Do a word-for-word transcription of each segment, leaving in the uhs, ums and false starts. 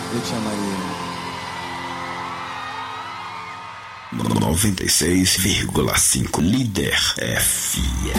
Eu te amaria. noventa e seis vírgula cinco Líder F M.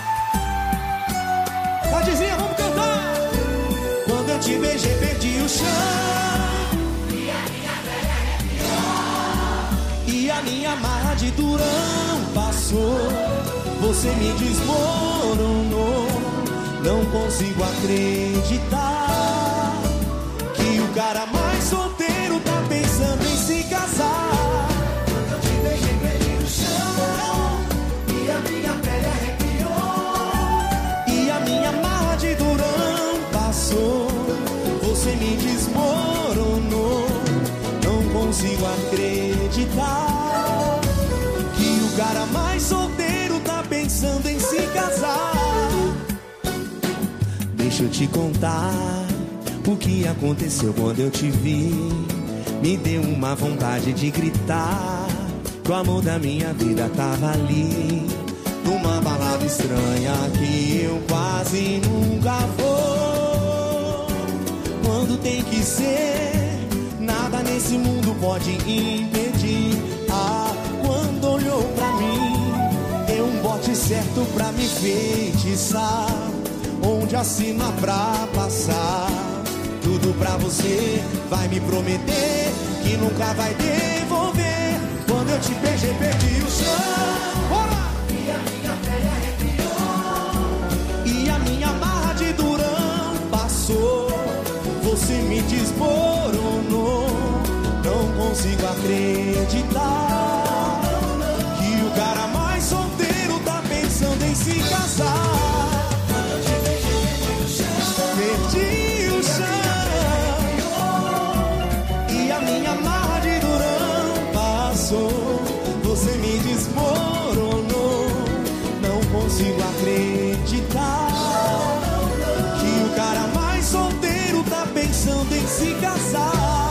Tadizinha, vamos cantar! Quando eu te beijei, perdi o chão. E a minha velha arrepiou. E a minha marra de durão passou. Você me desmoronou. Não consigo acreditar que o cara mais solteiro tá pensando em se casar. Quando eu te beijei, perdi o chão. E a minha pele arrepiou. E a minha marra de durão passou. Você me desmoronou. Não consigo acreditar que o cara mais solteiro tá pensando em se casar. Deixa eu te contar o que aconteceu quando eu te vi. Me deu uma vontade de gritar que o amor da minha vida tava ali, numa balada estranha que eu quase nunca vou. Quando tem que ser, nada nesse mundo pode impedir. Ah, quando olhou pra mim, deu um bote certo pra me feitiçar. Onde assina pra passar tudo pra você, vai me prometer que nunca vai devolver. Quando eu te beijei, perdi o chão. Bora! E a minha pele arrepiou. E a minha marra de durão passou. Você me desmoronou. Não consigo acreditar que o cara mais solteiro tá pensando em se casar. Perdi o chão. E a minha marra de durão passou. Você me desmoronou. Não consigo acreditar que o cara mais solteiro tá pensando em se casar.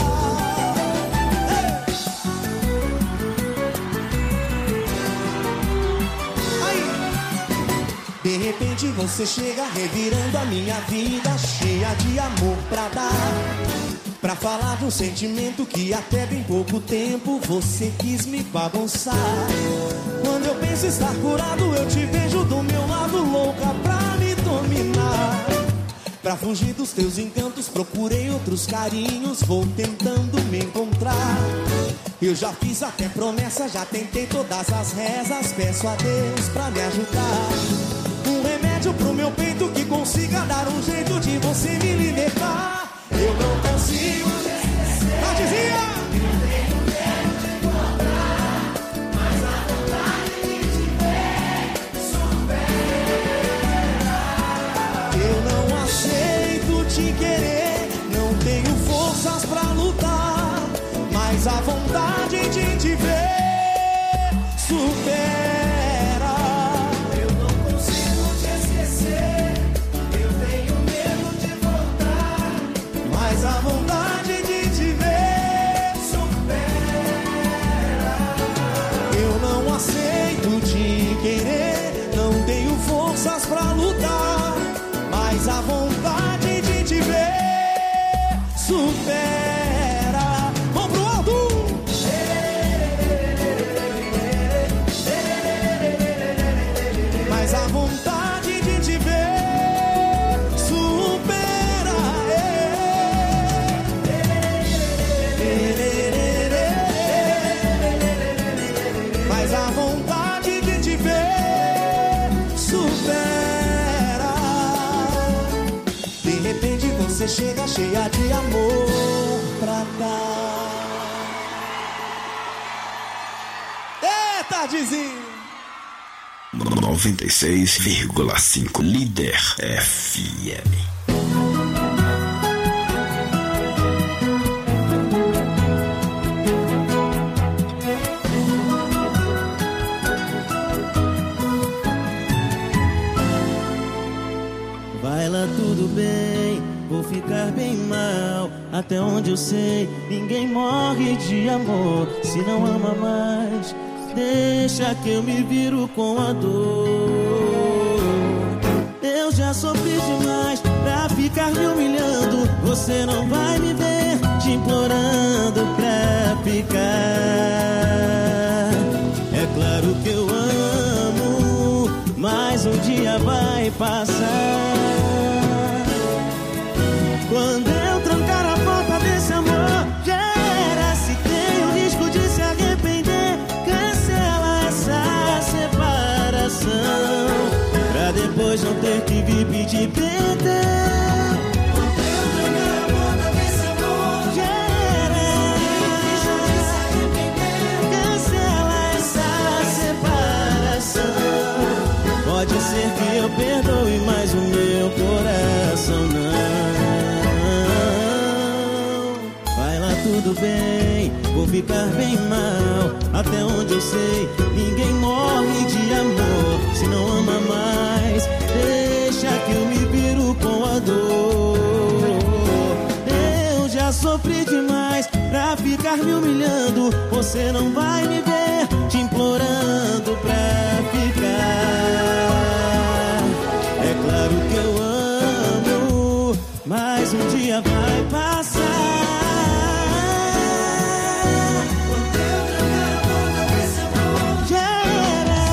De repente você chega revirando a minha vida, cheia de amor pra dar, pra falar de um sentimento que até bem pouco tempo você quis me bagunçar. Quando eu penso estar curado, eu te vejo do meu lado, louca pra me dominar. Pra fugir dos teus encantos, procurei outros carinhos, vou tentando me encontrar. Eu já fiz até promessa, já tentei todas as rezas, peço a Deus pra me ajudar. Um remédio pro meu peito que consiga dar um jeito de você me libertar. Eu não consigo te esquecer. Tadizinha! Eu tenho medo de encontrar, mas a vontade de te ver supera. Eu não aceito te querer, não tenho forças pra lutar, mas a vontade de te ver supera. A vontade de te ver supera. Eu não aceito te querer, não tenho forças pra lutar, mas a vontade de te ver supera. Vamos pro alto! Mas a vontade de te ver supera. A vontade de te ver supera. De repente você chega cheia de amor pra dar. Eita, Tadizinho! noventa e seis vírgula cinco Líder F M. Tudo bem, vou ficar bem mal. Até onde eu sei, ninguém morre de amor. Se não ama mais, deixa que eu me viro com a dor. Eu já sofri demais pra ficar me humilhando. Você não vai me ver te implorando pra ficar. É claro que eu amo, mas um dia vai passar. Quando eu trancar a porta desse amor, já era. Se tem o risco de se arrepender, cancela essa separação, pra depois não ter que vir pedir perdão. Pode ser que eu perdoe, mas o meu coração não. Vai lá, tudo bem, vou ficar bem mal. Até onde eu sei, ninguém morre de amor. Se não ama mais, deixa que eu me viro com a dor. Eu já sofri demais pra ficar me humilhando. Você não vai me ver te implorando pra ficar. É claro que eu amo, mas um dia vai passar. Já era.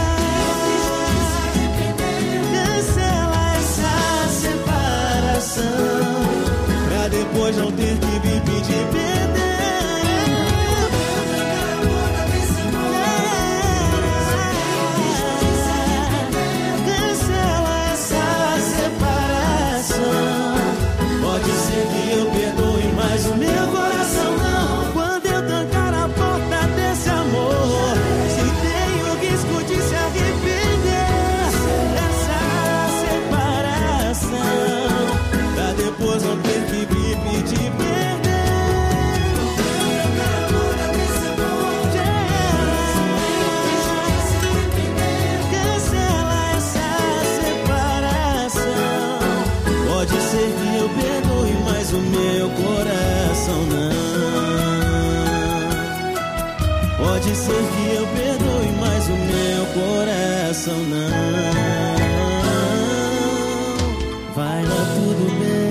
Cancela essa separação, pra depois não ter que me pedir perdão. Pode ser que eu perdoe, mas o meu coração não. Quando eu trancar a porta desse amor, se tem o risco de se arrepender dessa separação, pra depois não ter que vir pedir perdão. Cancela essa separação. Pode ser que eu perdoe, mas o meu coração não. Pode ser que eu perdoe, mas o meu coração não. Vai lá, tudo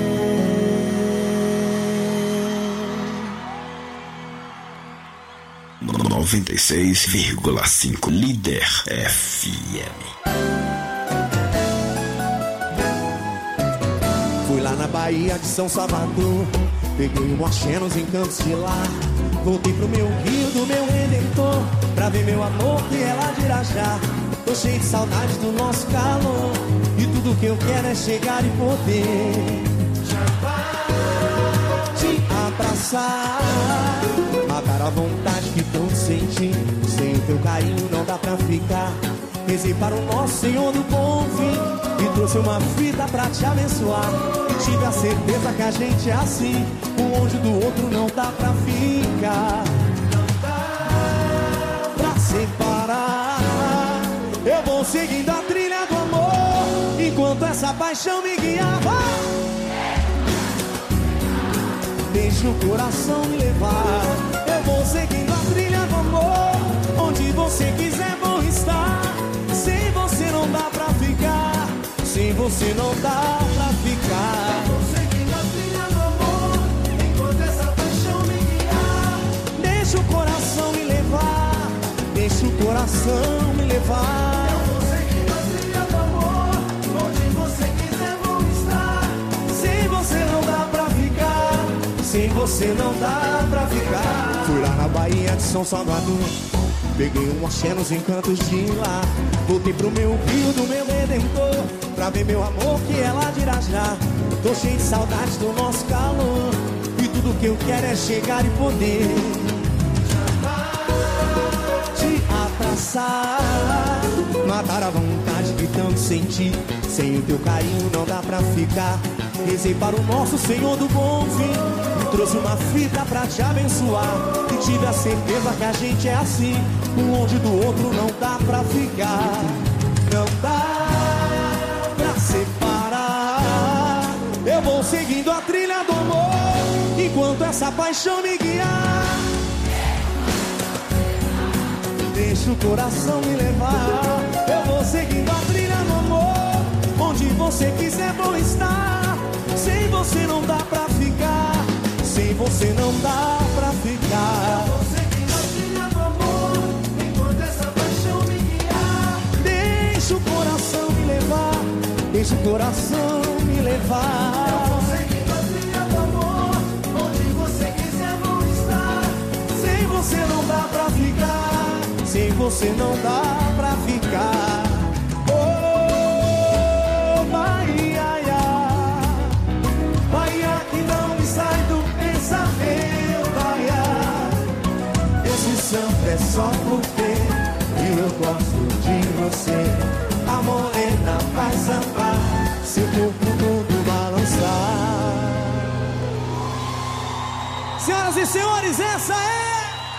bem. noventa e seis vírgula cinco Líder F M. Fui lá na Bahia de São Salvador, peguei um axé nos encantos de lá. Voltei pro meu rio do meu Redentor, pra ver meu amor que é lá de Irajá. Tô cheio de saudade do nosso calor, e tudo que eu quero é chegar e poder te abraçar, matar a vontade que tanto senti. Sem o teu carinho não dá pra ficar. Rezei para o nosso Senhor do bom fim e trouxe uma fita pra te abençoar. E tive a certeza que a gente é assim, um longe do outro não dá pra ficar. Não dá pra separar. Eu vou seguindo a trilha do amor, enquanto essa paixão me guiava. Deixa o coração me levar. Eu vou seguindo a trilha do amor, onde você quiser vou estar. Sem você não dá pra ficar, sem você não dá pra ficar. Eu vou seguindo a trilha do amor, enquanto essa paixão me guiar. Deixa o coração me levar, deixa o coração me levar. Eu vou seguindo a trilha do amor, onde você quiser vou estar. Sem você não dá pra ficar, sem você não dá pra ficar. Fui lá na Bahia de São Salvador, peguei um axé nos encantos de lá. Voltei pro meu rio do meu Redentor, pra ver meu amor que é lá de Irajá. Tô cheio de saudades do nosso calor, e tudo que eu quero é chegar e poder te abraçar, matar a vontade que tanto senti. Sem o teu carinho não dá pra ficar. Rezei para o nosso Senhor do bom fim e trouxe uma fita pra te abençoar. E tive a certeza que a gente é assim, um longe do outro não dá pra ficar. Não dá pra separar. Eu vou seguindo a trilha do amor, enquanto essa paixão me guiar. Deixa o coração me levar. Eu vou seguindo a trilha do amor, onde você quiser vou estar. Sem você não dá pra ficar, sem você não dá pra ficar. Eu vou seguir a trilha do amor, enquanto essa paixão me guiar. Deixa o coração me levar, deixa o coração me levar. Eu vou seguir a trilha do amor, onde você quiser vou estar. Sem você não dá pra ficar, sem você não dá pra ficar. Oh, Bahia, Bahia que não me sai do pensamento, Bahia. Esse samba é só porque eu gosto de você. A morena vai sambar, seu corpo todo balançar. Senhoras e senhores, essa é...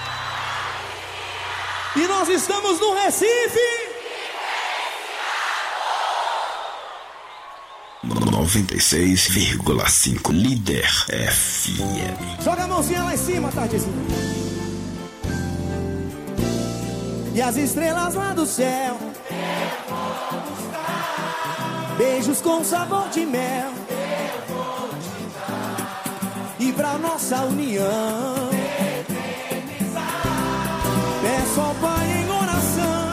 E nós estamos no Recife. noventa e seis vírgula cinco Líder F M. Joga a mãozinha lá em cima, Tardezinha. E as estrelas lá do céu, beijos com sabor de mel. E pra nossa união, peço ao Pai em oração,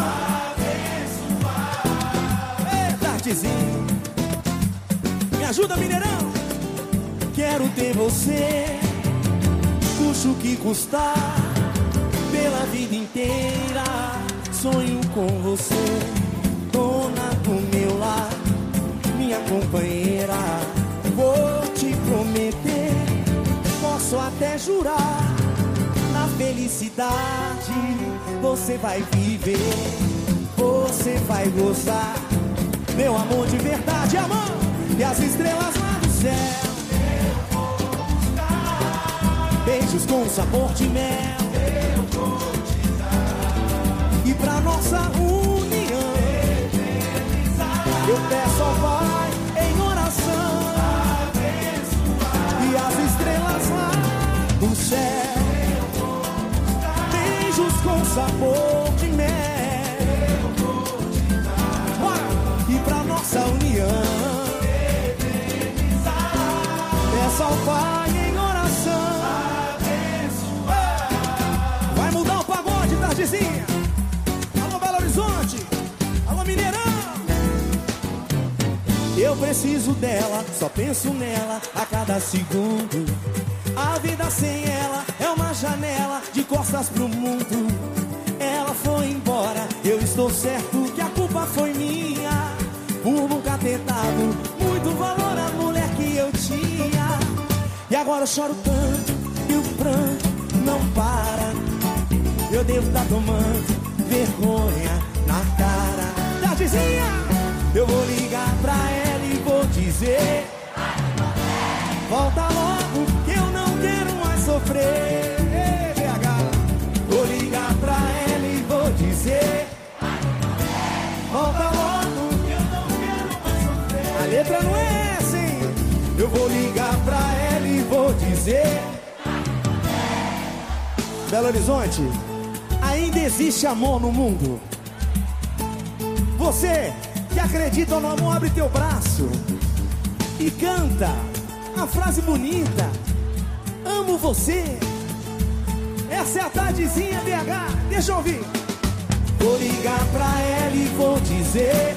ei, Tardezinha, me ajuda, Mineirão. Quero ter você, custe o que custar, pela vida inteira. Sonho com você, dona do meu lar, minha companheira. Vou te prometer, posso até jurar, na felicidade você vai viver, você vai gozar, meu amor de verdade, amor. E as estrelas lá do céu, eu vou buscar, beijos com sabor de mel, eu vou te dar. E pra nossa união, eu peço ao Pai em oração, abençoar. E as estrelas lá do céu, eu vou buscar, beijos com sabor de mel, eu vou te dar. E pra nossa união, peço ao Pai em oração, abençoar. Vai mudar o pagode, Tardezinha. Alô, Belo Horizonte. Alô, Mineirão. Eu preciso dela, só penso nela a cada segundo. A vida sem ela é uma janela de costas pro mundo. Ela foi embora, eu estou certo que a culpa foi minha, por nunca ter dado muito valor à mulher que eu tinha. E agora eu choro tanto e o pranto não para. Eu devo estar tomando vergonha na cara. Tardezinha, eu vou ligar pra ela e vou dizer: volta logo que eu não quero mais sofrer. Ei, B H, vou ligar pra ela e vou dizer: volta logo que eu não quero mais sofrer. A letra não é assim. Eu vou ligar pra ela e vou dizer: Belo Horizonte, ainda existe amor no mundo. Você que acredita no amor, abre teu braço e canta a frase bonita: amo você. Essa é a Tardezinha, B H, deixa eu ouvir. Vou ligar pra ela e vou dizer: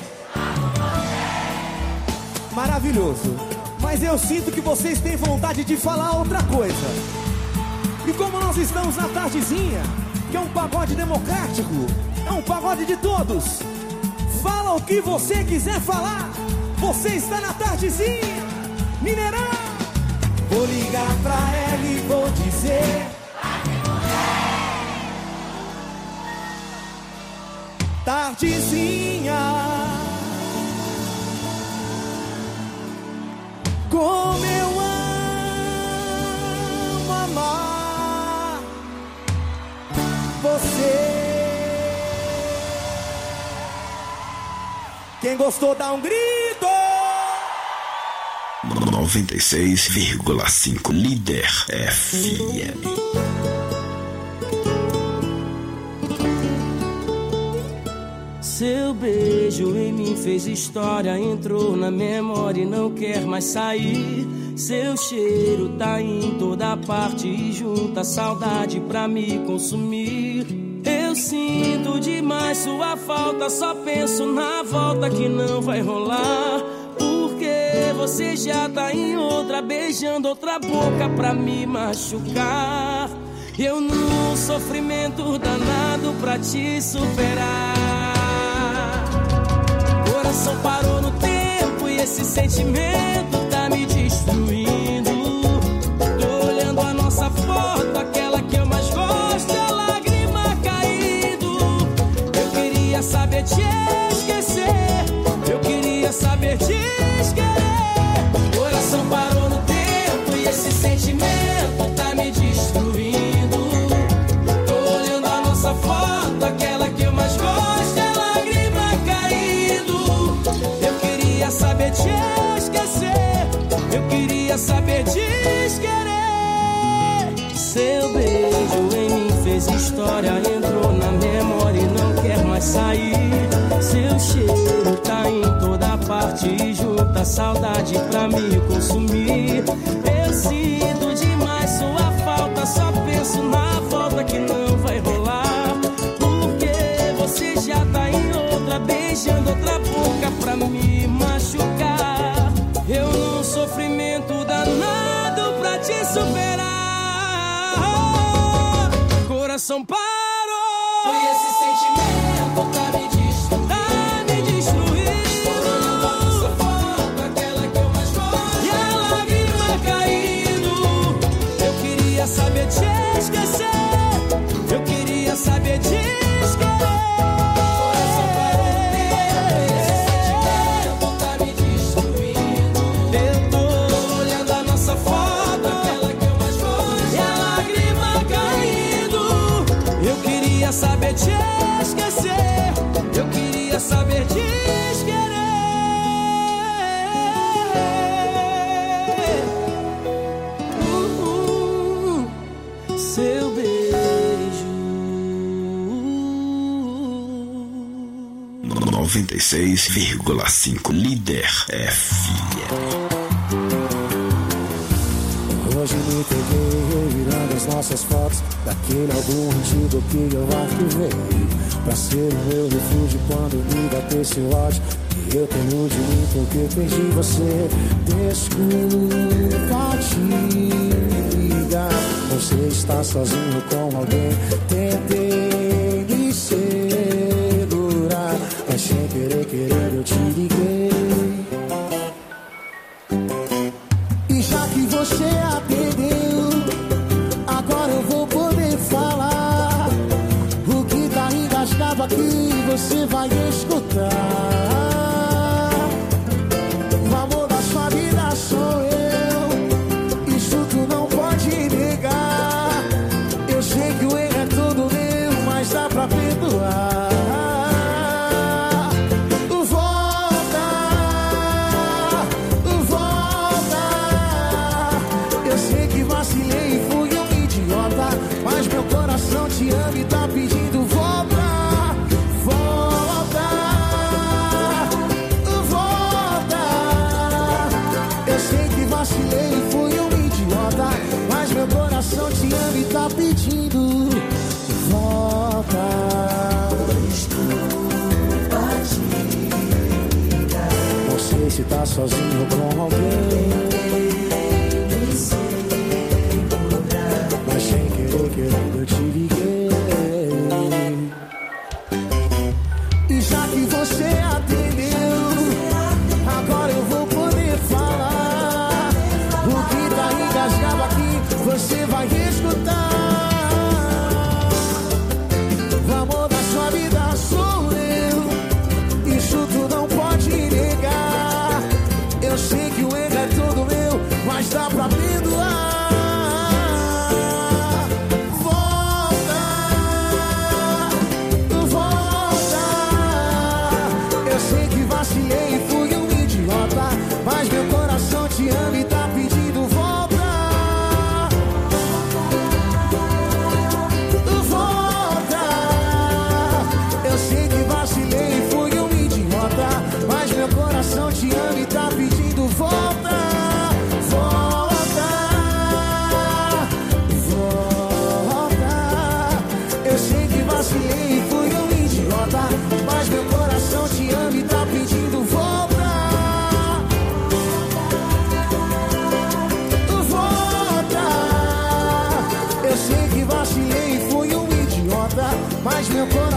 maravilhoso, mas eu sinto que vocês têm vontade de falar outra coisa. E como nós estamos na Tardezinha, que é um pagode democrático, é um pagode de todos, fala o que você quiser falar. Você está na Tardezinha, Mineirão. Vou ligar pra ela e vou dizer: Tardezinha, como eu amo amar você. Quem gostou dá um grito. noventa e seis vírgula cinco Líder F M. Seu beijo em mim fez história, entrou na memória e não quer mais sair. Seu cheiro tá em toda parte e junta saudade pra me consumir. Eu sinto demais sua falta, só penso na volta que não vai rolar. Porque você já tá em outra, beijando outra boca pra me machucar. Eu num sofrimento danado pra te superar. Coração parou no tempo e esse sentimento tá me destruindo. Tô olhando a nossa foto, aquela que eu mais gosto, a lágrima caindo. Eu queria saber te esquecer, eu queria saber te esquecer. Coração parou no tempo e esse sentimento tá me destruindo. Tô olhando a nossa foto, aquela que eu mais gosto, a lágrima caindo. Eu queria saber te esquecer, eu queria saber desquerer. Seu beijo em mim fez história, entrou na memória e não quer mais sair. Seu cheiro tá em toda parte e junta saudade pra me consumir. Eu sinto demais sua falta, só penso na volta que não vai rolar. Porque você já tá em outra, beijando outra boca pra me machucar. Eu num sofrimento danado pra te superar. Coração parou e esse sentimento tá me destruindo. Tá me destruindo. Olhando a nossa foto, aquela que eu mais gosto, e a lágrima caindo. Eu queria saber te esquecer, eu queria saber te esquecer. Coração parou e esse sentimento tá me destruindo. Eu tô olhando a nossa foto, aquela que eu mais gosto, e a lágrima caindo. Eu queria saber te esquecer, eu queria saber te esquecer. Uh, uh, seu beijo. noventa e seis vírgula cinco Líder F M. Hoje me peguei revirando as nossas fotos daquele álbum antigo que eu arquivei, pra ser o meu refúgio quando me bater seu ódio que eu tenho de mim porque perdi você. Desculpa te ligar, você está sozinho com alguém. Tentei me segurar, mas sem querer, querer eu te liguei. E já que você atendeu, agora eu vou poder falar. O que tá engasgado aqui você vai escutar. O amor da sua vida sou eu, isso tu não pode negar. Eu sei que o erro é todo meu, mas dá pra perdoar. Mas meu coração te ama e tá pedindo volta, volta, volta. Eu sei que vacilei e fui um idiota, mas meu coração te ama e tá pedindo volta. Não sei se tá sozinho com alguém, querendo eu te liguei. E já que você atendeu, agora eu vou poder falar. O que tá engasgado aqui você vai escutar. O amor da sua vida sou eu, isso tu não pode negar. Eu sei que o erro é todo meu,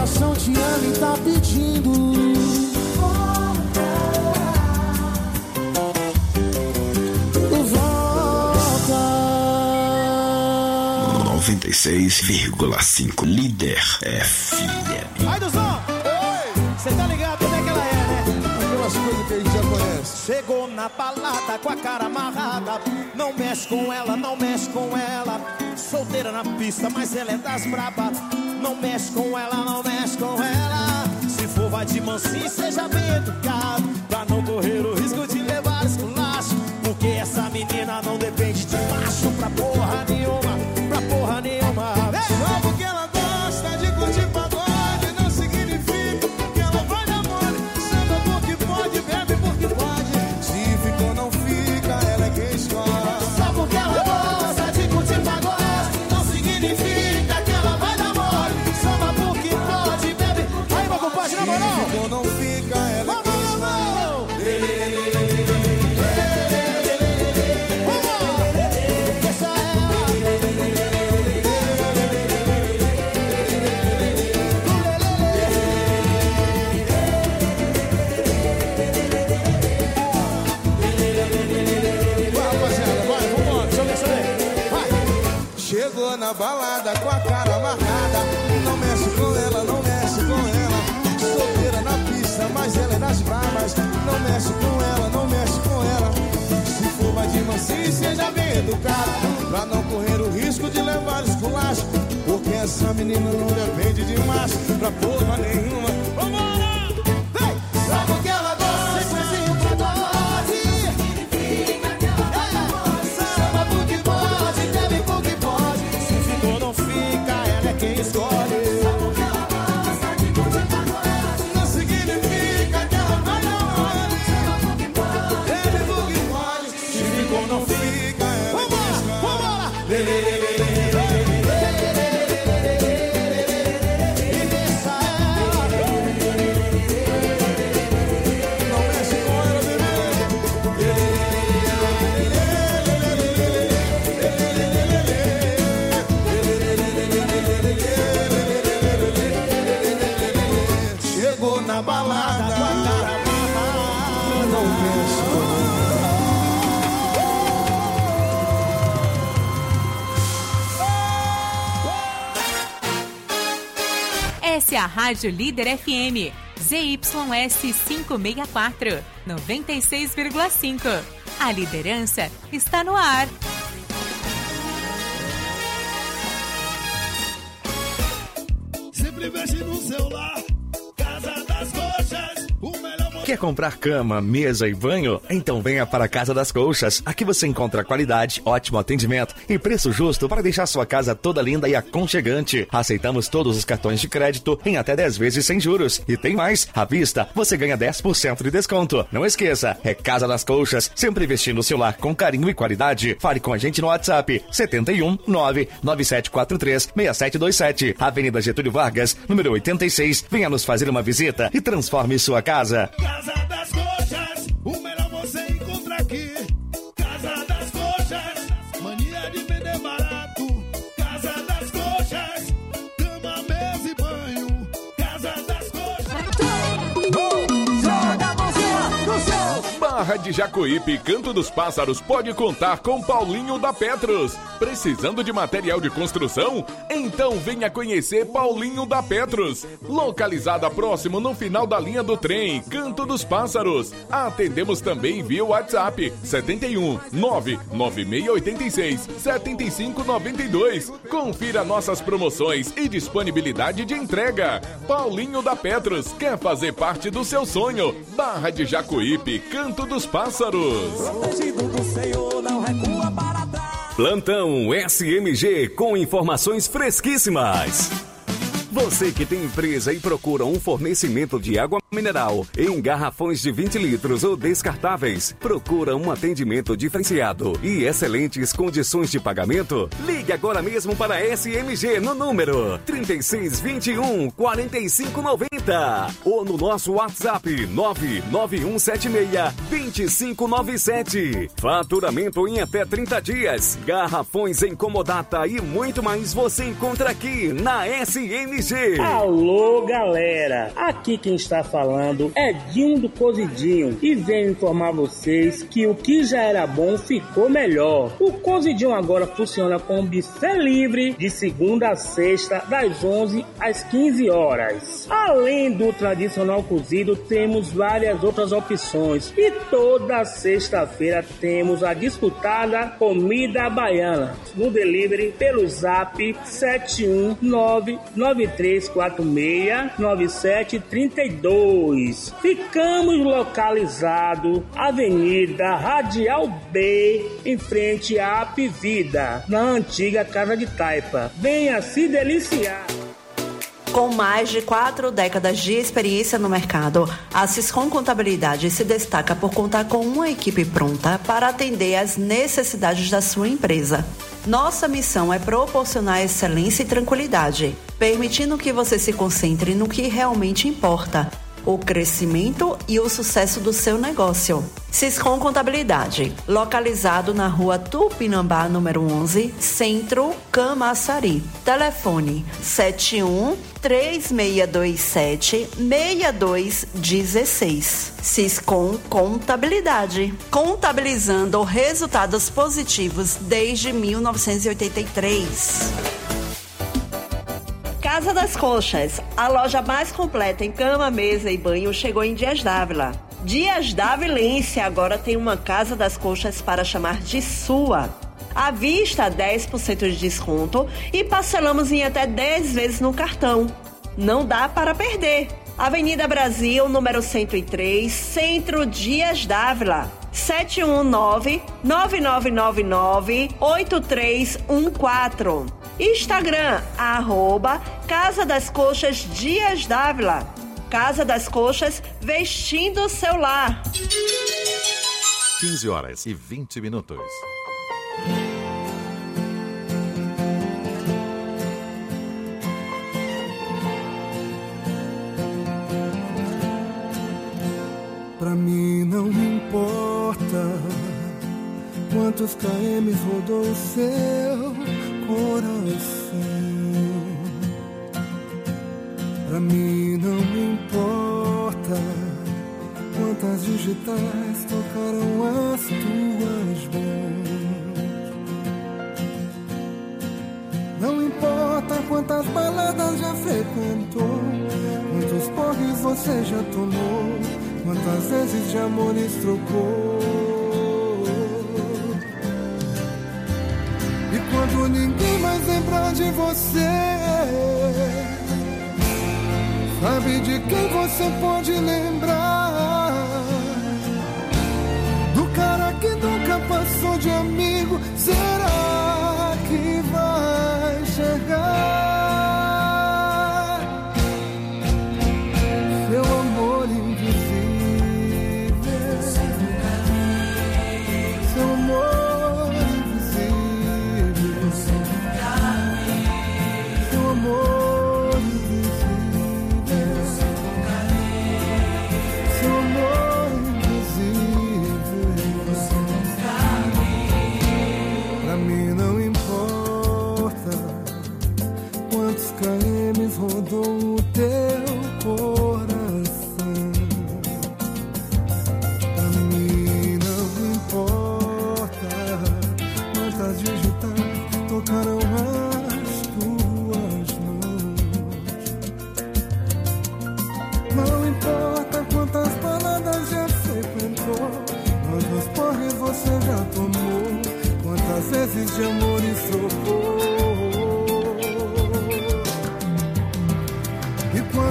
coração te ama e tá pedindo. noventa e seis vírgula cinco Líder F M. Ai, Duzão! Oi! Você tá ligado como é que ela é, né? Aquelas coisas que a gente já conhece. Chegou na balada com a cara amarrada. Não mexe com ela, não mexe com ela. Solteira na pista, mas ela é das brabas. Não mexe com ela, não mexe com ela. Se for vai de mansinho, seja bem educado, pra não correr o risco de levar esculacho. Porque essa menina não depende de macho pra porra nenhuma. Pra porra nenhuma. Só porque ela gosta de curtir pagode não significa que ela vai dar mole. Samba porque pode, bebe porque pode. Se ficou não fica, ela é quem escolhe. Só porque ela gosta de curtir pagode não significa que ela vai dar mole. Samba porque pode, bebe. Aí, meu compadre, na moral. Se ficou não fica, ela é quem escolhe. Na balada com a cara amarrada. Não mexe com ela, não mexe com ela. Solteira na pista, mas ela é das bravas. Não mexe com ela, não mexe com ela. Se for vai de mansinho, seja bem educado, pra não correr o risco de levar esculacho. Porque essa menina não depende de macho pra porra nenhuma. Vambora! Vem! Só porque ela gosta de fazer um pagode significa que ela vai dar mole. Samba porque pode, bebe porque pode. Quem escolhe. Só porque ela gosta de curtir pagode não significa que ela vai dar mole. Samba porque pode, bebe porque pode. Se ficou não fica, ela é quem escolhe. Vambora! E deixa ela. Não mexe com ela, bebê. Chegou na balada com a cara amarrada. Não mexe Essa é a Rádio Líder F M, Z Y S quinhentos e sessenta e quatro, noventa e seis vírgula cinco. A liderança está no ar. Sempre mexe no celular, Casa das Coxas, o melhor. Quer comprar cama, mesa e banho? Então venha para a Casa das Colchas. Aqui você encontra qualidade, ótimo atendimento e preço justo para deixar sua casa toda linda e aconchegante. Aceitamos todos os cartões de crédito em até dez vezes sem juros. E tem mais, à vista você ganha dez por cento de desconto. Não esqueça, é Casa das Colchas, sempre investindo no seu lar com carinho e qualidade. Fale com a gente no WhatsApp setenta e um, nove nove sete quatro três, seis sete dois sete. Avenida Getúlio Vargas, número oitenta e seis. Venha nos fazer uma visita e transforme sua casa. Casa das Coxas, o melhor você encontra aqui. Casa das Coxas, mania de vender barato. Casa das Coxas, cama, mesa e banho. Casa das Coxas. Joga a mãozinha no céu. Barra de Jacuípe, Canto dos Pássaros pode contar com Paulinho da Petros. Precisando de material de construção? Então venha conhecer Paulinho da Petros. Localizada próximo no final da linha do trem, Canto dos Pássaros. Atendemos também via WhatsApp setenta e um, nove nove seis oito seis, sete cinco nove dois. Confira nossas promoções e disponibilidade de entrega. Paulinho da Petros quer fazer parte do seu sonho. Barra de Jacuípe, Canto dos Pássaros. Protegido do Senhor, não recua para trás. Plantão S M G com informações fresquíssimas. Você que tem empresa e procura um fornecimento de água mineral em garrafões de vinte litros ou descartáveis, procura um atendimento diferenciado e excelentes condições de pagamento? Ligue agora mesmo para a S M G no número trinta e seis, vinte e um, quarenta e cinco, noventa ou no nosso WhatsApp nove nove um sete seis, dois cinco nove sete. Faturamento em até trinta dias, garrafões em comodata e muito mais você encontra aqui na S M G. G. Alô, galera! Aqui quem está falando é Dinho do Cozidinho e venho informar vocês que o que já era bom ficou melhor. O Cozidinho agora funciona com buffet livre de segunda a sexta, das onze às quinze horas. Além do tradicional cozido, temos várias outras opções e toda sexta-feira temos a disputada comida baiana no delivery pelo zap sete um nove nove três quatro seis nove sete três dois. Ficamos localizados Avenida Radial B, em frente à Apivida, na antiga Casa de Taipa. Venha se deliciar. Com mais de quatro décadas de experiência no mercado, a Siscom Contabilidade se destaca por contar com uma equipe pronta para atender às necessidades da sua empresa. Nossa missão é proporcionar excelência e tranquilidade, permitindo que você se concentre no que realmente importa, o crescimento e o sucesso do seu negócio. Siscom Contabilidade, localizado na rua Tupinambá, número onze, Centro, Camaçari. Telefone sete um três seis dois sete seis dois um seis. Siscom Contabilidade, contabilizando resultados positivos desde mil novecentos e oitenta e três. Casa das Conchas, a loja mais completa em cama, mesa e banho, chegou em Dias Dávila. Dias Dávilense agora tem uma Casa das Conchas para chamar de sua. À vista, dez por cento de desconto e parcelamos em até dez vezes no cartão. Não dá para perder. Avenida Brasil, número cento e três, Centro, Dias Dávila. sete um nove nove nove nove nove oito três um quatro. Instagram, arroba Casa das Coxas Dias Dávila. Casa das Coxas, vestindo o seu lar. quinze horas e vinte minutos. Pra mim não importa quantos km rodou o seu coração. Pra mim não importa quantas digitais tocaram as tuas mãos. Não importa quantas baladas já frequentou, quantos porres você já tomou, quantas vezes de amores trocou. E quando ninguém mais lembrar de você, sabe de quem você pode lembrar? Do cara que nunca passou de amigo. Será que vai chegar seu amor invisível? Seu amor invisível. Seu amor invisível. Seu amor invisível. Pra mim não importa quantos kms rodou o teu coração. Pra mim não importa quantas digitais tocaram as tuas mãos. Não importa quantas baladas já frequentou, quantos porres você já tomou, quantas vezes de amores trocou. E quando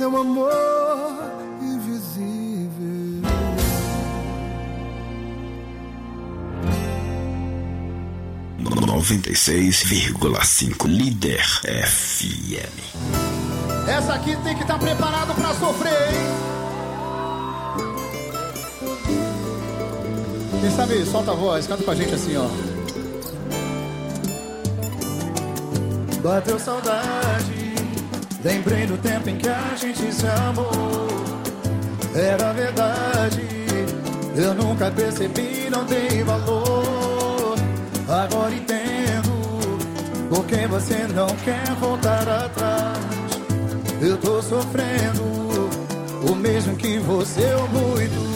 meu amor invisível. noventa e seis vírgula cinco Líder F M. Essa aqui tem que estar preparado pra sofrer, hein? Quem sabe, solta a voz, canta com a gente assim, ó. Bateu saudade, lembrei do tempo em que a gente se amou. Era verdade, eu nunca percebi, não dei valor. Agora entendo, porque você não quer voltar atrás. Eu tô sofrendo, o mesmo que você ou muito.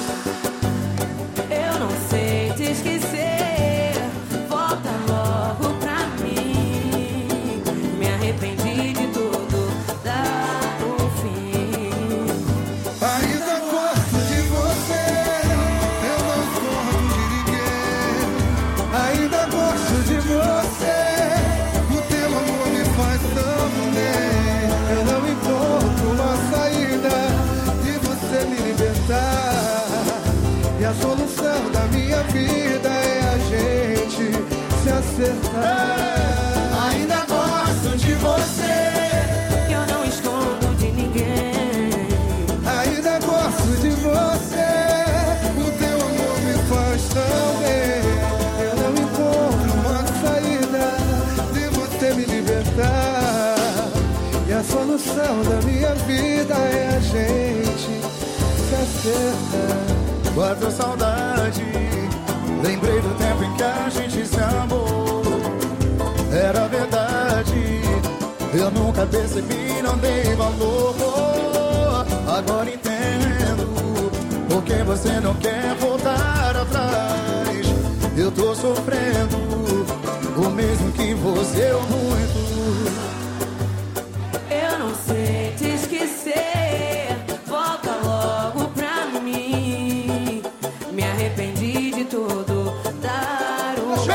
Eu não sei te esquecer, volta logo pra mim. Me arrependi de tudo, dá o fim. Ainda gosto de você, eu não escondo de ninguém. Ainda gosto de você, o teu amor me faz tão bem. Eu não encontro uma saída de você me libertar. E a solução da minha vida é a gente se acertar. Ainda gosto de você, eu não escondo de ninguém. Ainda gosto de você, o teu amor me faz tão bem. Eu não encontro uma saída de você me libertar. E a solução da minha vida é a gente se acertar. Bateu saudade, lembrei do tempo em que a gente se amou. Era verdade, eu nunca percebi, não dei valor. Agora entendo, porque você não quer voltar atrás. Eu tô sofrendo, o mesmo que você ou muito. Eu não sei te esquecer, volta logo pra mim. Me arrependi de tudo, dar o fim.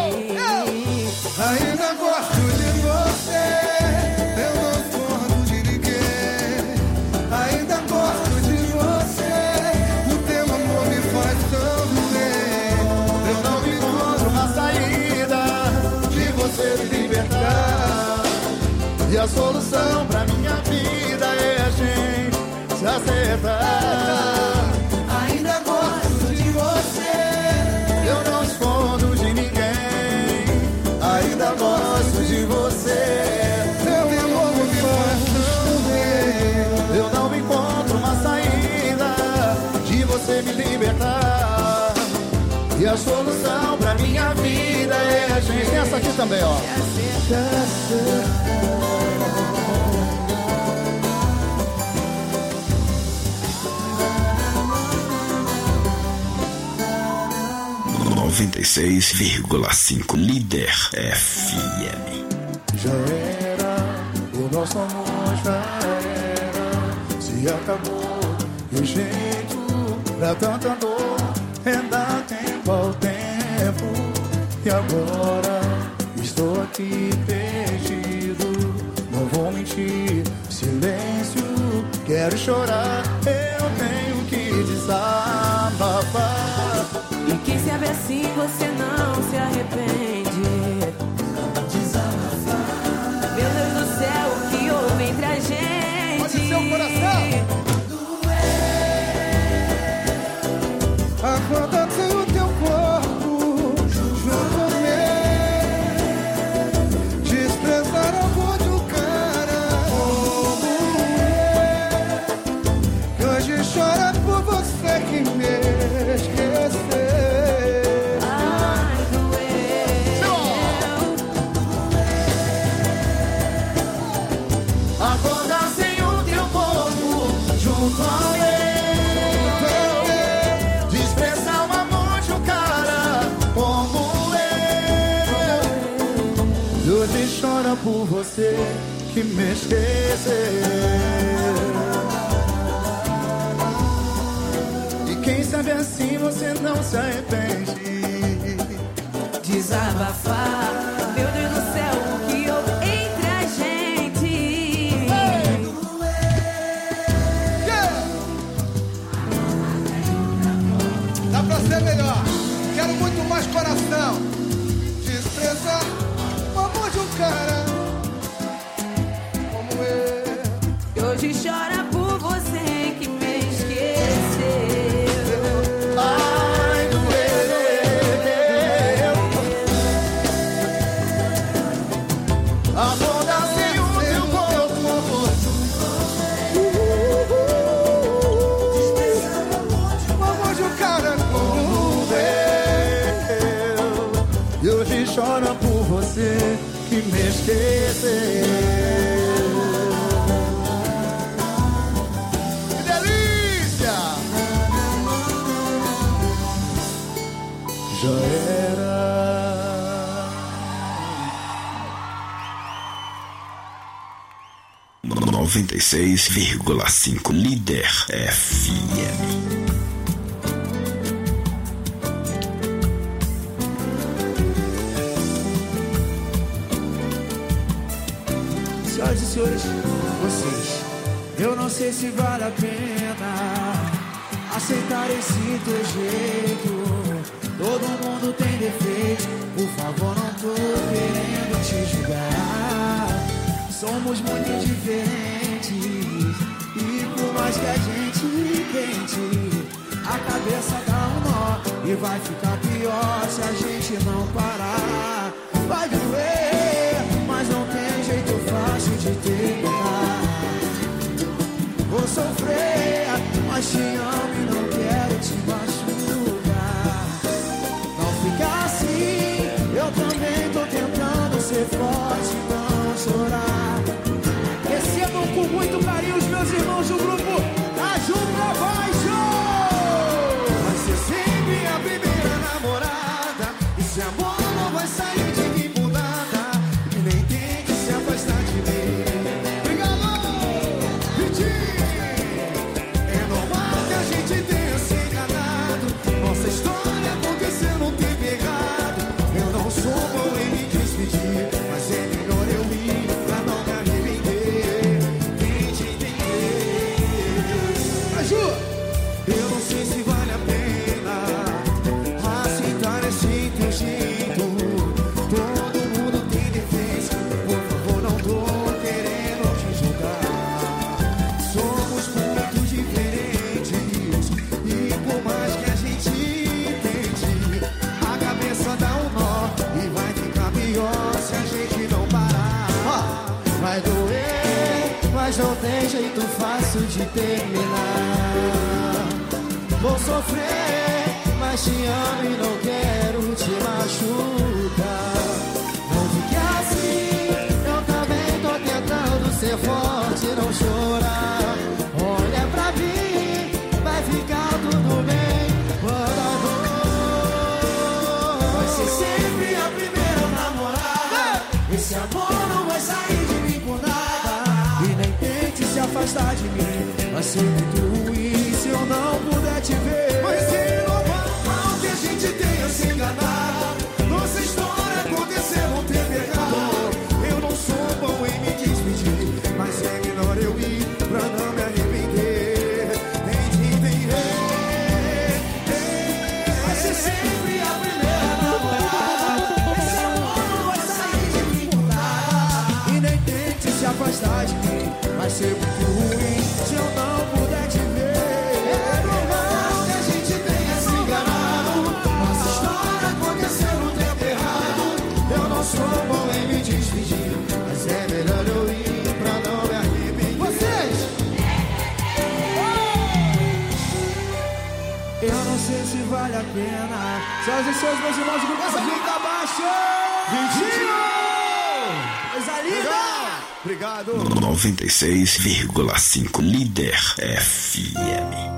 Ainda gosto de você, eu não escondo de ninguém. Ainda gosto de você, o teu amor me faz tão bem. Eu não encontro uma saída de você me libertar. E a solução pra minha vida é a gente se acertar. Ainda gosto de você, eu não escondo de ninguém. Ainda gosto de você, teu amor me faz tão bem. eu não encontro uma saída de você me libertar. E a solução pra minha vida é a gente. Essa aqui também, ó. Se acertar. noventa e seis vírgula cinco Líder F M. Já era, o nosso amor já era. Se acabou, e o jeito pra tanta dor é dar tempo ao tempo. E agora estou aqui perdido, não vou mentir, silêncio, quero chorar. Eu tenho que desabafar. E quem sabe assim você não se arrepende. Desabafar. Meu Deus do céu, o que houve entre a gente? Pode ser o coração. Acorda sem o teu corpo junto ao meu. Desprezar amor de um cara como eu, que hoje chora por você que me esqueceu. Acordar sem o teu corpo junto ao meu. Desprezar o amor de um cara como eu. Hoje chora por você que me esqueceu. E quem sabe assim você não se arrepende. Desabafar. Meu Deus do céu, o que houve entre a gente? você que me esqueceu. Ai, doeu. Amor nasceu o teu corpo. Amor de um cara como eu. E hoje chora por você que me esqueceu. Que delícia! Já era. noventa e seis vírgula cinco Líder F M. Senhoras e senhores, vocês, eu não sei se vale a pena aceitar esse teu jeito. Todo mundo tem defeito, por favor, não tô querendo te julgar. Somos muito diferentes e por mais que a gente tente, a cabeça dá um nó e vai ficar pior se a gente não parar. Vai doer, mas não tem jeito fácil de terminar. Vou sofrer, mas te amo e não quero te machucar. Não fica assim, eu também tô tentando ser forte, não chorar. Recebam com muito carinho os meus irmãos do grupo Caju pra baixo. Vai ser sempre a primeira namorada. Esse amor não vai sair de mim por nada. E nem tem que se afastar de mim. Obrigado, Vitinho. É normal que a gente tenha se enganado. Nossa história aconteceu num tempo errado. Eu não sou bom em me despedir, mas é melhor eu ir pra não me arrepender. Tente entender. Caju! Eu não sei se vale a pena aceitar esse teu jeito. Todo mundo tem defeito, por favor, não tô querendo te julgar. Somos muito diferentes e por mais que a gente tente, a cabeça dá um nó e vai ficar pior se a gente não parar. Vai doer, mas não tem jeito fácil de terminar. Vou sofrer, mas te amo e não quero te machucar. Não fique assim, eu também tô tentando ser forte e não chorar. Olha pra mim, vai ficar tudo bem. Quando a dor vai ser sempre a primeira namorada. Esse amor não vai sair de mim por nada. E nem tente se afastar de mim, vai ser muito ruim se eu não puder te ver. Mas é normal que a gente tenha se enganado. Nossa história aconteceu num tempo errado. Eu não sou bom em me despedir, mas é melhor eu ir pra não me arrepender. Tente entender. Vai ser sempre a primeira namorada. Esse amor não vai sair de mim por nada. E nem tente se afastar de mim, vai ser muito ruim se eu não puder te ver. É normal que a gente tenha se enganado. Nossa história aconteceu no tempo errado. Eu não sou bom em me despedir, mas é melhor eu ir pra não me arrepender. Vocês! Eu não sei se vale a pena. Senhoras e senhores, meus irmãos do grupo Caju pra baixo. Vitinho! Coisa linda! Obrigado. noventa e seis vírgula cinco Líder F M.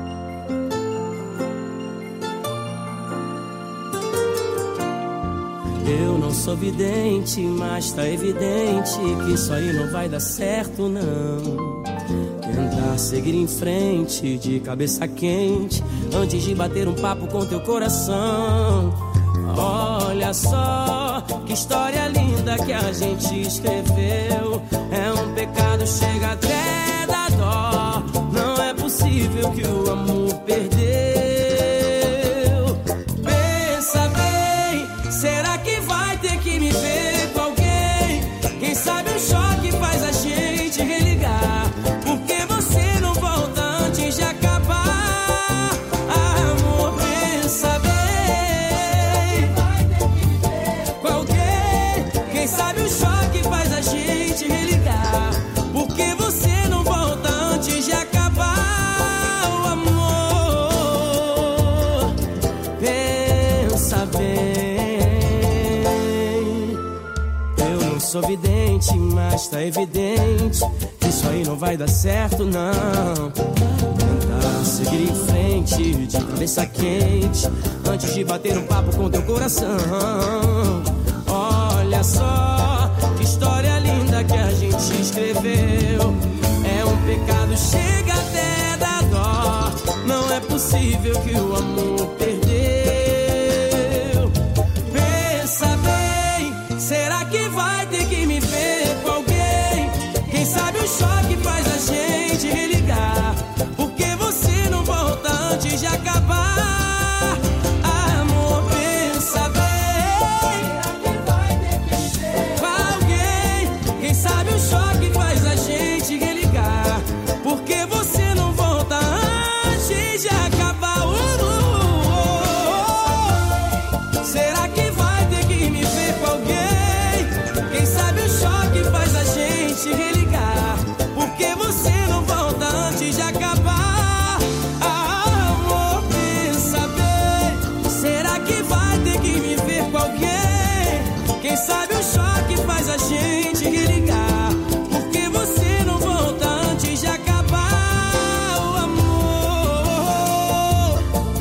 Eu não sou vidente, mas tá evidente que isso aí não vai dar certo, não. Tentar seguir em frente de cabeça quente antes de bater um papo com teu coração. Olha só que história linda que a gente escreveu. É um pecado, chega até dar dó. Não é possível que o amor perdeu. Pensa bem, será que vai ter que me ver com alguém? Quem sabe o choque faz a gente religar. Porque você não volta sou vidente, mas tá evidente que isso aí não vai dar certo, não. Tentar seguir em frente, de cabeça quente, antes de bater um papo com teu coração. Olha só, que história linda que a gente escreveu. É um pecado, chega até dar dó. Não é possível que o amor perdeu. Pensa bem, será que vai ter que me ver com alguém? Quem sabe o choque faz a gente religar, porque você não volta antes de acabar. Amor, pensa bem, com alguém. Quem sabe o choque faz a gente religar, porque você não volta antes de acabar. uh, uh, uh. Será que vai ter que me ver com alguém? Quem sabe o choque faz a gente religar, porque você não volta antes de acabar. Amor, pensa bem, será que vai ter que me ver com alguém? Quem sabe o choque faz a gente religar, porque você não volta antes de acabar. O amor,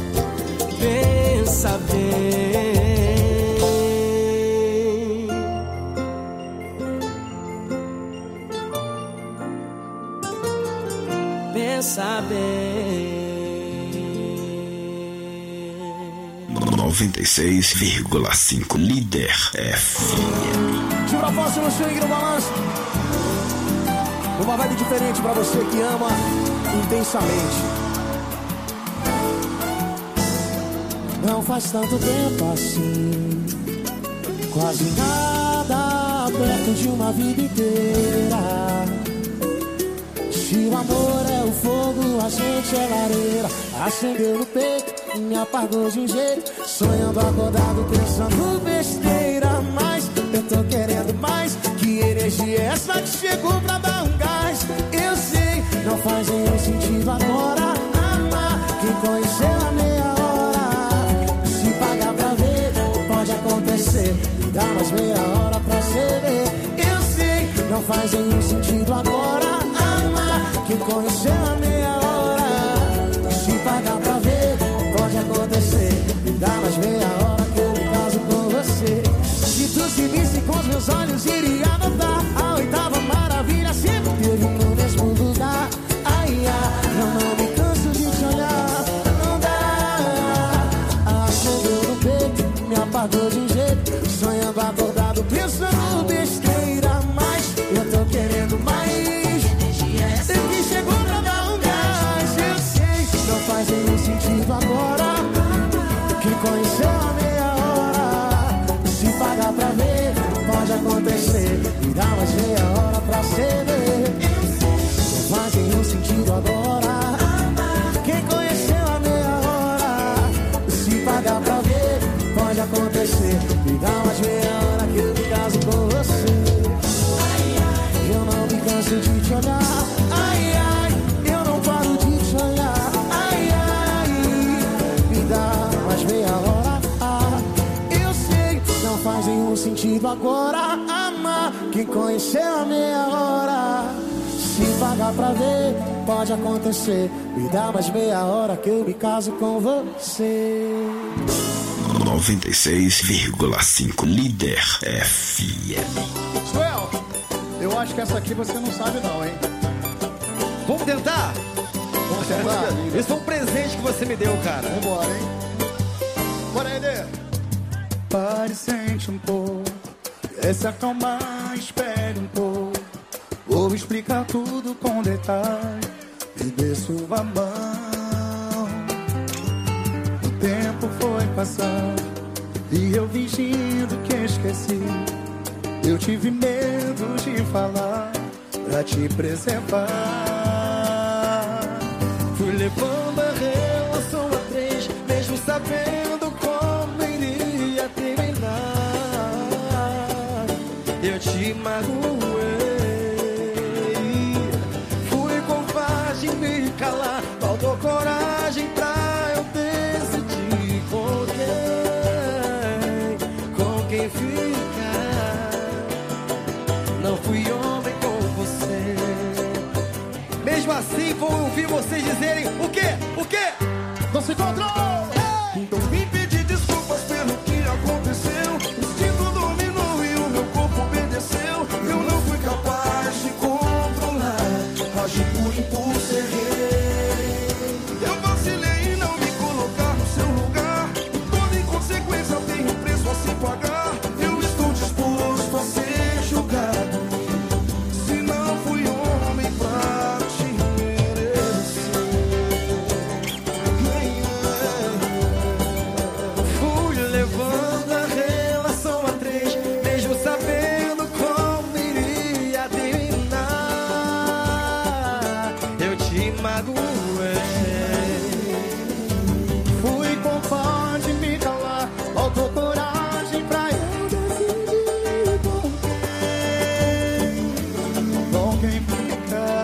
pensa bem. Pensa bem. noventa e seis vírgula cinco Líder F M. Tira a voz no swing, no balanço. Uma vibe diferente pra você que ama intensamente. Não faz tanto tempo assim, quase nada perto de uma vida inteira. Se o amor é o fogo, a gente é lareira. Acendeu no peito, me apagou de um jeito. Sonhando acordado, pensando besteira. Mas eu tô querendo mais. Que energia é essa que chegou pra dar um gás? Eu sei, não faz nenhum sentido agora amar quem conheceu a meia hora. Se pagar pra ver, pode acontecer. Me dá mais meia hora pra ceder. Eu sei, não faz nenhum sentido agora quem conheceu a meia hora. Se pagar pra ver, pode acontecer. Me dá mais meia hora que eu me caso com você. Se tu se visse com os meus olhos, iria notar a oitava maravilha sempre teve no mesmo lugar. Ai, ai, eu não me canso de te olhar. Não dá. Acendeu no peito, me apagou de um jeito. Sonhando acordado, pensando besteira. Mas eu tô querendo mais. Faz nenhum sentido agora quem conheceu a meia hora. Se pagar pra ver, pode acontecer. Me dá mais meia hora pra ceder. Não faz nenhum sentido agora quem conheceu a meia hora. Se pagar pra ver, pode acontecer. Me dá mais meia hora que eu me caso com você. Eu não me canso de te olhar. Ai, ai, eu não paro de te olhar. Faz nenhum sentido agora amar quem conheceu a meia hora. Se pagar pra ver, pode acontecer. Me dá mais meia hora que eu me caso com você. noventa e seis vírgula cinco Líder F M. Suel, eu acho que essa aqui você não sabe não, hein? Vamos tentar? Vamos tentar? Esse foi um presente que você me deu, cara. Vambora, hein? Bora aí, Dê. Pare, sente um pouco, é se acalmar, espere um pouco. Vou explicar tudo com detalhe, me dê sua mão. O tempo foi passar e eu fingindo que esqueci. Eu tive medo de falar pra te preservar. Fui levando a relação a três, mesmo sabendo como iria terminar. Eu te magoei, fui covarde em me calar. Faltou coragem pra eu decidir com quem, com quem ficar. sim vou ouvir vocês dizerem o quê? O quê? Não se encontrou! Então vim pedir desculpas pelo que aconteceu. O instinto dominou e o meu corpo obedeceu. Eu não fui capaz de controlar, agi por impulso, errei. Eu vacilei em não me colocar no seu lugar. Toda inconsequência tem um preço a se pagar. Eu estou disposto a ser julgado. Se não fui homem pra te merecer. Fui levando a relação a três, mesmo sabendo como iria terminar. Eu te magoei. Fui capaz de me calar, faltou coragem pra eu decidir com quem, com quem ficar.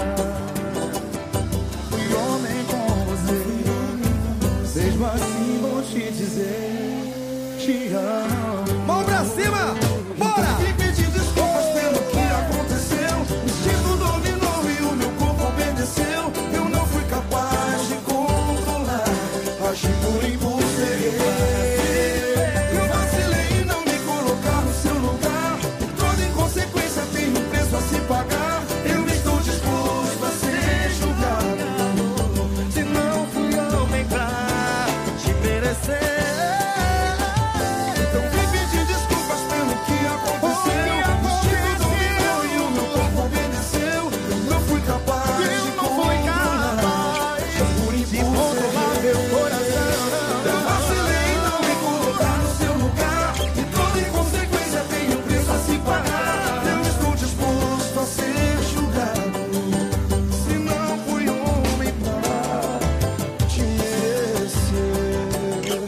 Fui homem com você, mesmo assim vou te dizer, te amo. Mão pra cima! Bora! E pedir desculpas pelo que aconteceu. O instinto dominou e o meu corpo obedeceu. Eu não fui capaz de controlar, agi por impulso, errei. Eu vacilei em não me colocar no seu lugar. Toda inconsequência tem um preço a se pagar. Eu estou disposto a ser julgado. Se não fui homem pra te merecer. Então vim pedir desculpas pelo que aconteceu. O instinto dominou e o meu corpo obedeceu. Eu não fui capaz de controlar, por impulso, Meu coração. eu vacilei em não me colocar no seu lugar. E toda inconsequência tem um preço a se pagar. Eu estou disposto a ser julgado. Se não fui homem pra te merecer.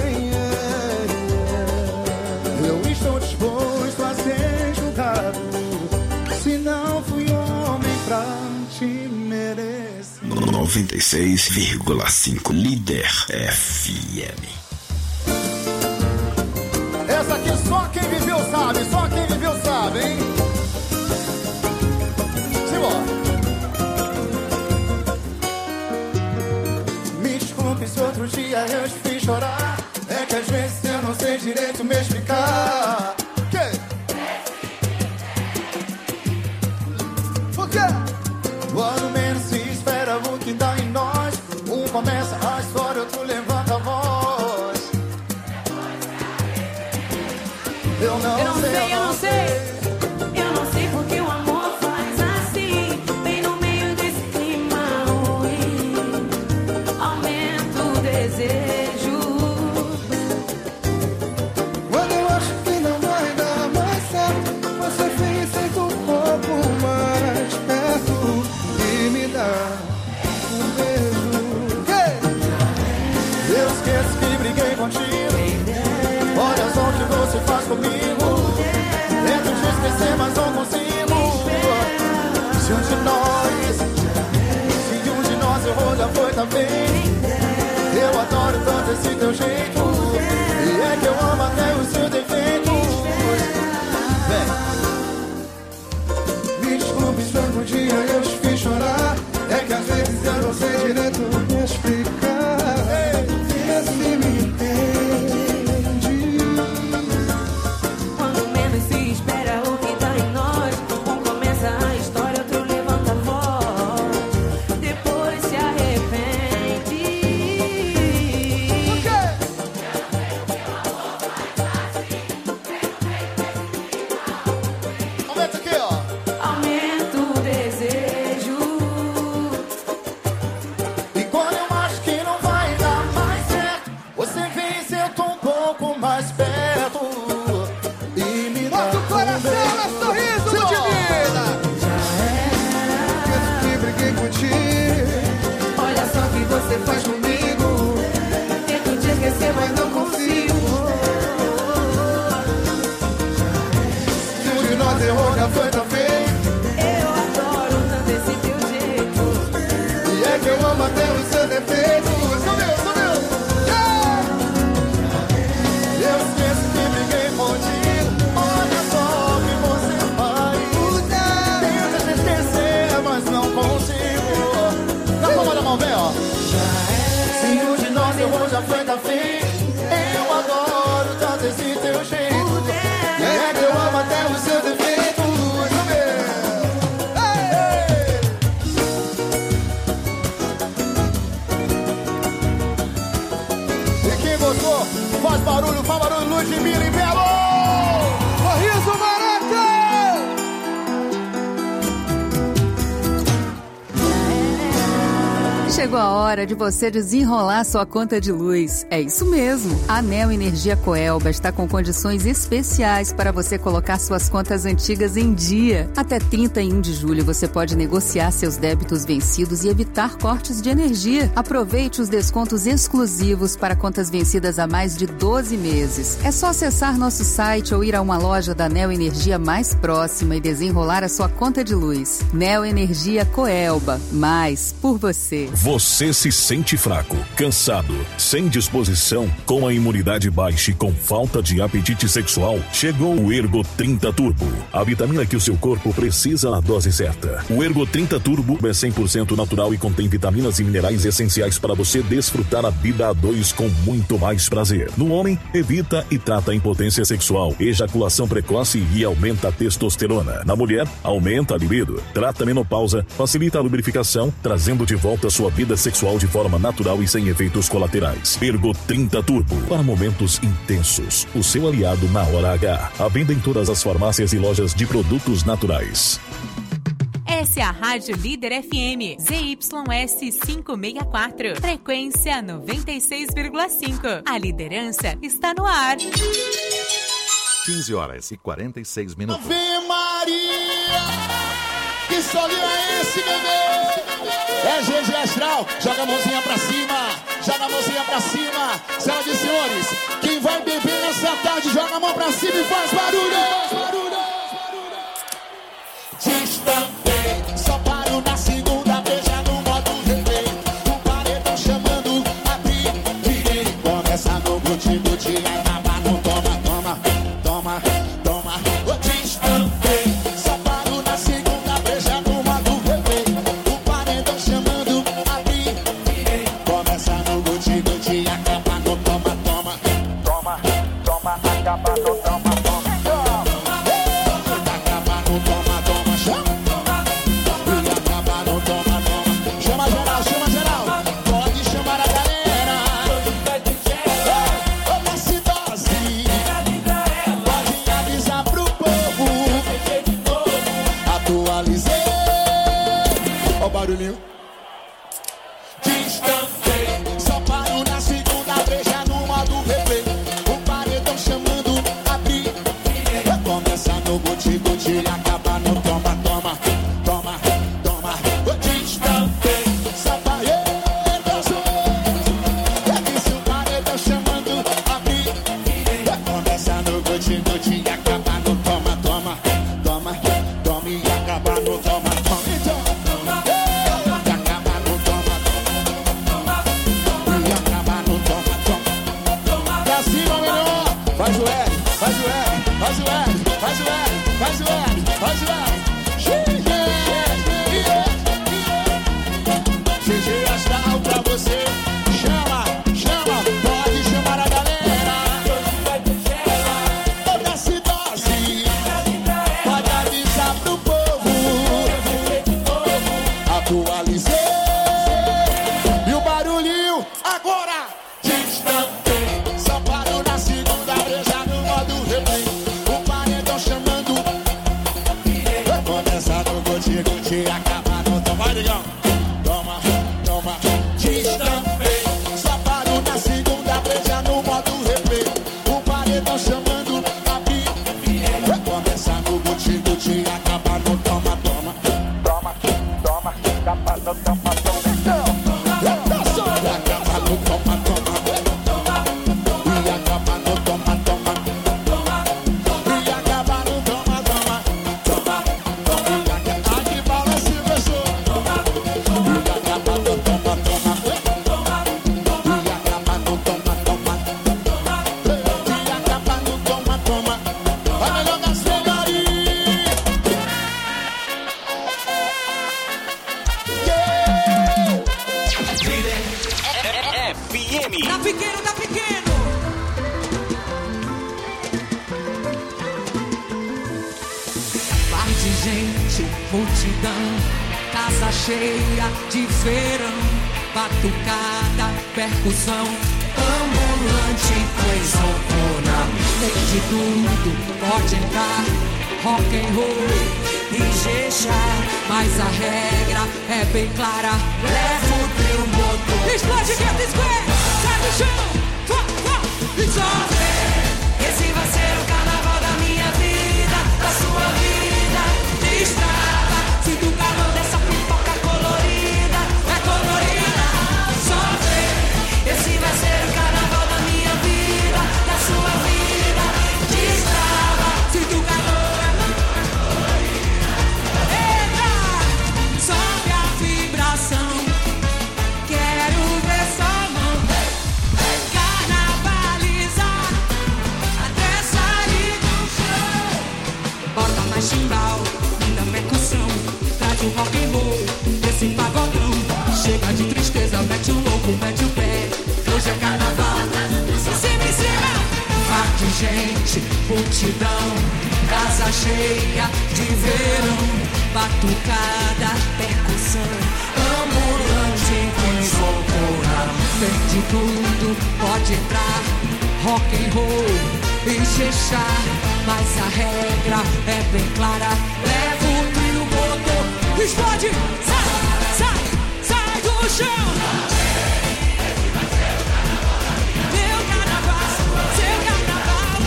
Eu estou disposto a ser julgado. Se não fui homem pra te merecer. noventa e seis vírgula cinco Líder F M. Essa aqui só quem viveu sabe, só quem viveu sabe, hein? Simbora. Me desculpe se outro dia eu te fiz chorar. É que às vezes eu não sei direito me explicar. Que? Por quê? Quando menos se espera o que dá em nós. Um começa a história, outro levanta a voz. Eu não, Eu não sei, sei, eu não sei. Eu não sei porque o amor faz assim. Bem no meio desse clima ruim. Aumenta o desejo. Quando eu acho que não vai dar mais certo, você vem e senta um pouco mais perto e me dá um beijo. Eu esqueço que briguei contigo. Olha só o que você faz comigo. Tento te esquecer, mas não consigo. Se um de nós, se um de nós errou, já foi também. Eu adoro tanto esse teu jeito. E é que eu amo até os seus defeitos. Vem. Me desculpe se algum dia eu te fiz chorar. É que às vezes eu não sei direito me explicar. Vê se me entende. Quando menos se espera o que dá em nós. Um começa a história, outro levanta a voz. Depois se arrepende. Por quê? Aumenta aqui, ó. Aumenta o desejo. já foi da fim. Eu adoro tanto esse teu jeito. E é que eu amo até os seus defeitos. E quem gostou, faz barulho, faz barulho, Ludmilla e Belo. Sorriso Maraca! Chegou a hora de você desenrolar sua conta de luz. É isso mesmo. A Neo Energia Coelba está com condições especiais para você colocar suas contas antigas em dia. Até trinta e um de julho você pode negociar seus débitos vencidos e evitar cortes de energia. Aproveite os descontos exclusivos para contas vencidas há mais de doze meses. É só acessar nosso site ou ir a uma loja da Neo Energia mais próxima e desenrolar a sua conta de luz. Neo Energia Coelba. Mais por você. Você se sente fraco, cansado, sem disposição, com a imunidade baixa e com falta de apetite sexual? Chegou o Ergo trinta Turbo, a vitamina que o seu corpo precisa na dose certa. O Ergo trinta Turbo é cem por cento natural e contém vitaminas e minerais essenciais para você desfrutar a vida a dois com muito mais prazer. No homem, evita e trata a impotência sexual, ejaculação precoce e aumenta a testosterona. Na mulher, aumenta a libido, trata a menopausa, facilita a lubrificação, trazendo de volta a sua vida sexual de forma natural e sem efeitos colaterais. Ergo trinta Turbo, para momentos intensos. O seu aliado na hora H. À venda em todas as farmácias e lojas de produtos naturais. Essa é a Rádio Líder F M, Z Y S quinhentos e sessenta e quatro, frequência noventa e seis vírgula cinco. A liderança está no ar. quinze horas e quarenta e seis minutos. Ave Maria, que solinho é esse, bebê? É G G Astral, joga a mãozinha pra cima, joga a mãozinha pra cima. Senhoras e senhores, quem vai beber nessa tarde, joga a mão pra cima e faz barulho. Faz barulho. Distante, só paro na segunda, beija no modo replay. O paredão chamando, abri, virei. Começa no guti-guti, acaba no toma, toma, toma, toma. O distante, só paro na segunda, beija no modo replay. O paredão chamando, abri, virei. Começa no guti-guti, acaba no toma, toma, toma, toma, acaba no toma, toma. Barulhinho. Distante, só paro na segunda, beija no modo replay. O paredão chamando, abri, começa no guti-guti, acaba no toma, toma, toma, toma. Distante, só paredão chamando, disse o paredão chamando, abri, começa no guti-guti, acaba no toma, toma, toma, toma e acaba no toma, toma. M. Tá pequeno, tá pequeno. Par de gente, multidão, casa cheia de verão, batucada, percussão, ambulante, coisa loucura. Tem de tudo, pode entrar, rock and roll e jejá, mas a regra é bem clara. Leva o trio motor, explode Get Square, sai do chão, vá, vá, e sobe. Esse vai ser o carnaval da minha vida, da sua vida, de estrada. Sinto o calor dessa pipoca colorida, é colorida, sobe. Esse vai ser o carnaval da minha vida, da sua vida, de estrada. Sinto o calor. Quero ver sua mão carnavalizar até sair do chão. Bota mais chimbal, ainda percussão, traz o rock and roll, esse pagodão. Chega de tristeza, mete o louco, mete o pé. Hoje é carnaval, em cima, em cima. Mar de gente, multidão, casa cheia de verão, batucada, percussão, ambulante com loucura. Tem de tudo, pode entrar, rock and roll e jejá, mas a regra é bem clara. Leva o trio motor, explode, sai, sai, sai do chão. Meu carnaval, seu carnaval,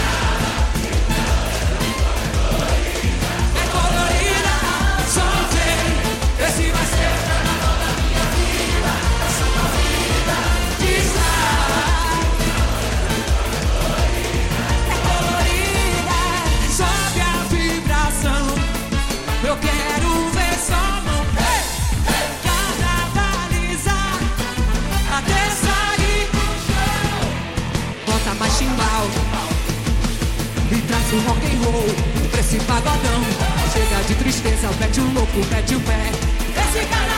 é colorida, só vem. Esse vai ser o carnaval da minha vida, da sua vida, de estar. É colorida, sobe a vibração. Eu quero ver sua mão, hey, hey, carnavalizar até sair do chão. Bota mais chimbal e traz o rock and roll pra esse pagodão. Chega de tristeza, mete o louco, mete o pé. Esse cara